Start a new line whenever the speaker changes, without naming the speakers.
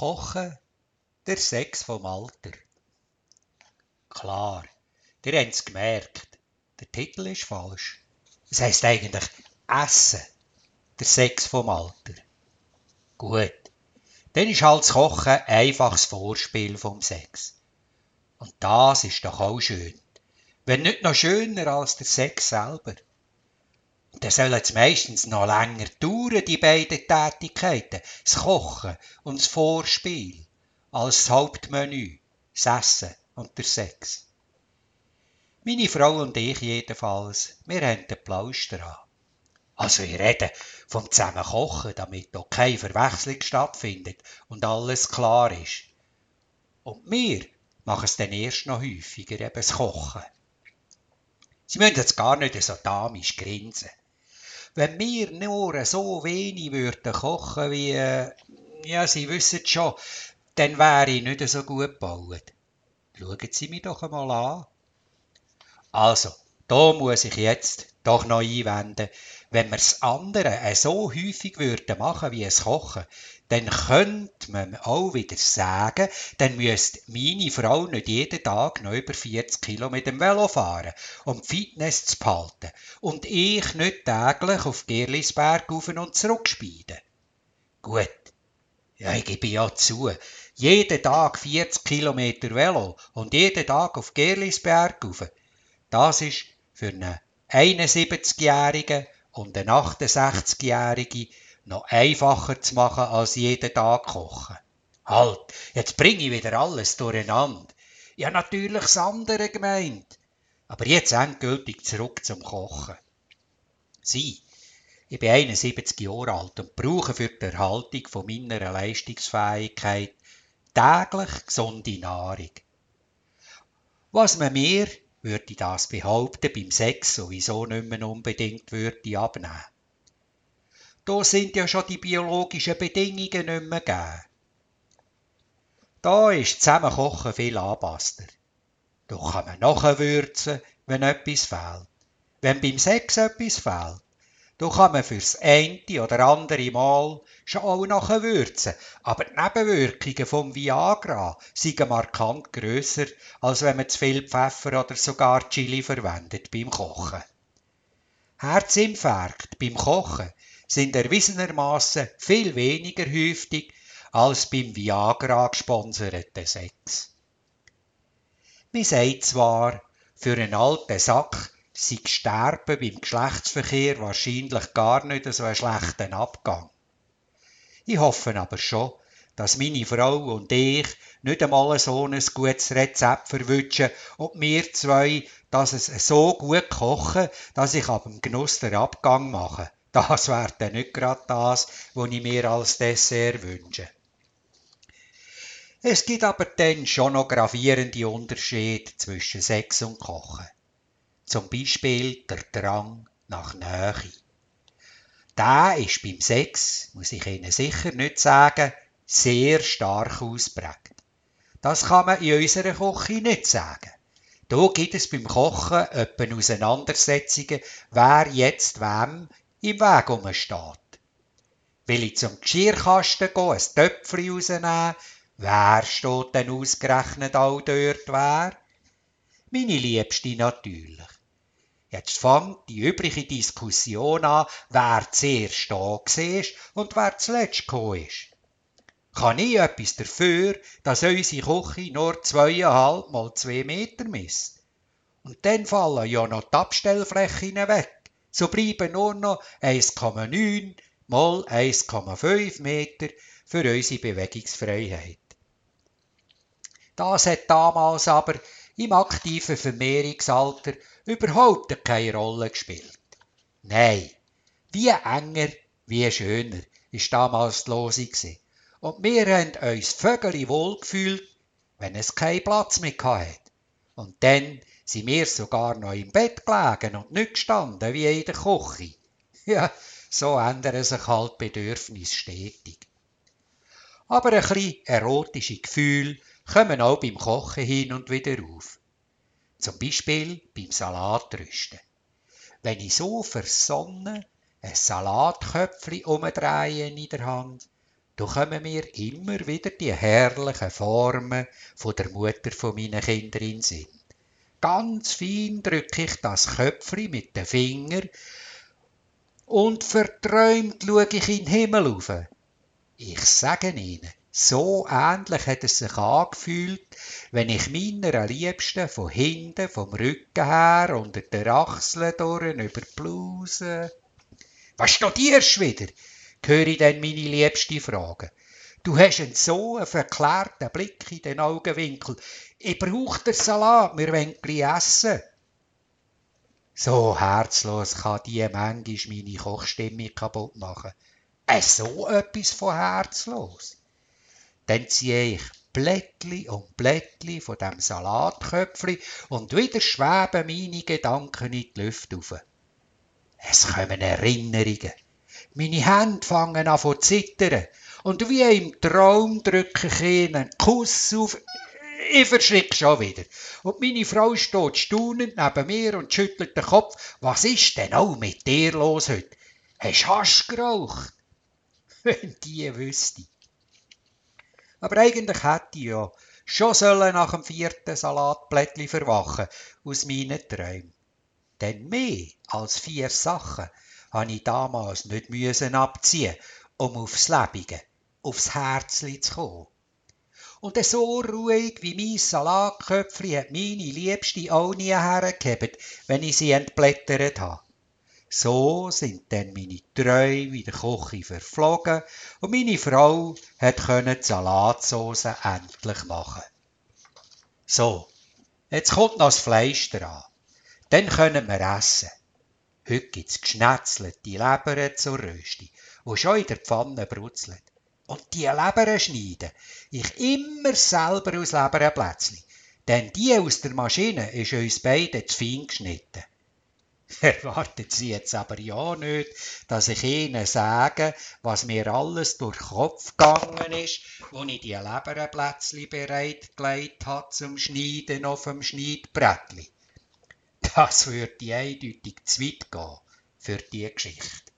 Kochen, der Sex vom Alter. Klar, ihr habt es gemerkt, der Titel ist falsch. Es heisst eigentlich Essen, der Sex vom Alter. Gut, dann ist halt das Kochen einfaches Vorspiel vom Sex. Und das ist doch auch schön. Wenn nicht noch schöner als der Sex selber. Und dann sollen es meistens noch länger dauern, die beiden Tätigkeiten, das Kochen und das Vorspiel, als das Hauptmenü, das Essen und der Sex. Meine Frau und ich jedenfalls, wir haben den Plausch dran. Also ich rede vom zusammen Kochen, damit auch keine Verwechslung stattfindet und alles klar ist. Und wir machen es dann erst noch häufiger, eben das Kochen. Sie müssen jetzt gar nicht so damisch grinsen. Wenn wir nur so wenig würden kochen wie, ja, Sie wissen schon, dann wäre ich nicht so gut gebaut. Schauen Sie mich doch einmal an. Also, da muss ich jetzt doch noch einwenden, wenn wir das andere so häufig würden machen wie es Kochen, dann könnte man auch wieder sagen, dann müsste meine Frau nicht jeden Tag noch über 40 Kilo mit dem Velo fahren, um die Fitness zu behalten, und ich nicht täglich auf Gerlisberg rauf und zurück speiden. Gut, ja, ich gebe ja zu, jeden Tag 40 Kilometer Velo und jeden Tag auf Gerlisberg rauf, das ist für einen 71-Jährigen und eine 68-Jährige noch einfacher zu machen als jeden Tag kochen. Halt, jetzt bringe ich wieder alles durcheinander. Ich habe natürlich das andere gemeint. Aber jetzt endgültig zurück zum Kochen. Ich bin 71 Jahre alt und brauche für die Erhaltung von meiner Leistungsfähigkeit täglich gesunde Nahrung. Was man mir, würde ich das behaupten, beim Sex sowieso nicht mehr unbedingt würde abnehmen. Da sind ja schon die biologischen Bedingungen nicht mehr gegeben. Da ist Zusammenkochen viel anpasster. Da kann man nachwürzen, wenn etwas fehlt. Wenn beim Sex etwas fehlt, da kann man fürs eine oder andere Mal schon auch nachwürzen. Aber die Nebenwirkungen vom Viagra sind markant grösser, als wenn man zu viel Pfeffer oder sogar Chili verwendet beim Kochen. Herzinfarkte beim Kochen sind erwiesenermaßen viel weniger häufig als beim Viagra gesponserten Sex. Man sagt zwar, für einen alten Sack sei Sterben beim Geschlechtsverkehr wahrscheinlich gar nicht so ein schlechter Abgang. Ich hoffe aber schon, dass meine Frau und ich nicht einmal so ein gutes Rezept verwünschen und wir zwei, dass es so gut kochen, dass ich ab dem Genuss den Abgang mache. Das wäre dann nicht gerade das, was ich mir als Dessert wünsche. Es gibt aber dann schon noch gravierende Unterschiede zwischen Sex und Kochen. Zum Beispiel der Drang nach Nähe. Der ist beim Sex, muss ich Ihnen sicher nicht sagen, sehr stark ausprägt. Das kann man in unserer Küche nicht sagen. Da gibt es beim Kochen etwa Auseinandersetzungen, wer jetzt wem im Weg rumsteht. Will ich zum Geschirrkasten gehen, ein Töpfchen rausnehmen, wer steht denn ausgerechnet all dort wer? Meine Liebste natürlich. Jetzt fängt die übliche Diskussion an, wer zuerst da war und wer zuletzt gekommen ist. Kann ich etwas dafür, dass unsere Küche nur 2,5 mal 2 Meter misst? Und dann fallen ja noch die Abstellflächen weg. So bleiben nur noch 1,9 mal 1,5 Meter für unsere Bewegungsfreiheit. Das hat damals aber im aktiven Vermehrungsalter überhaupt keine Rolle gespielt. Nein, wie enger, wie schöner ist damals die Losung gewesen. Und wir haben uns vögeli wohl gefühlt, wenn es keinen Platz mehr hatte. Und dann sind wir sogar noch im Bett gelegen und nicht gestanden wie in der Küche. Ja, so ändern sich halt Bedürfnisse stetig. Aber ein bisschen erotische Gefühle kommen auch beim Kochen hin und wieder auf. Zum Beispiel beim Salatrüsten. Wenn ich so versonnen ein Salatköpfchen umdrehe in der Hand, da kommen mir immer wieder die herrlichen Formen von der Mutter von meinen Kindern in den Sinn. Ganz fein drücke ich das Köpfchen mit den Fingern und verträumt schaue ich in den Himmel rauf. Ich sage Ihnen, so ähnlich hat es sich angefühlt, wenn ich meiner Liebsten von hinten, vom Rücken her, unter der Achseln durch, über die Bluse. «Was studierst du wieder?» höre ich dann meine Liebste fragen. «Du hast so einen verklärten Blick in den Augenwinkel. Ich brauche den Salat, wir wollen gleich essen.» So herzlos kann die manchmal meine Kochstimmung kaputt machen. So etwas von herzlos. Dann ziehe ich Blättli und Blättli von dem Salatköpfli und wieder schweben meine Gedanken in die Luft auf. Es kommen Erinnerungen. Meine Hände fangen an zu zittern und wie im Traum drücke ich ihnen einen Kuss auf. Ich verschrecke schon wieder. Und meine Frau steht staunend neben mir und schüttelt den Kopf. «Was ist denn auch mit dir los heute? Hast du Hasch geraucht?» Wenn die wüsste. Aber eigentlich hätte ich ja schon nach dem 4. Salatblättli verwachen aus meinen Träumen. Denn mehr als 4 Sachen habe ich damals nicht abziehen, um aufs Lebige, aufs Herzli zu kommen. Und so ruhig wie mein Salatköpfli hat meine Liebste auch nie hergehebt, wenn ich sie entblättert habe. So sind dann meine Träume in der Küche verflogen und meine Frau konnte die Salatsauce endlich machen. So, jetzt kommt noch das Fleisch dran. Dann können wir essen. Heute gibt's geschnetzelte Leber zur Rösti, die schon in der Pfanne brutzelt. Und die Leber schneiden ich immer selber aus Leberplätzchen, denn die aus der Maschine ist uns beiden zu fein geschnitten. Erwarten Sie jetzt aber ja nicht, dass ich Ihnen sage, was mir alles durch den Kopf gegangen ist, als ich die Leberplätzchen bereitgelegt habe zum Schneiden auf dem Schneidbrettli. Das würde eindeutig zu weit gehen für diese Geschichte.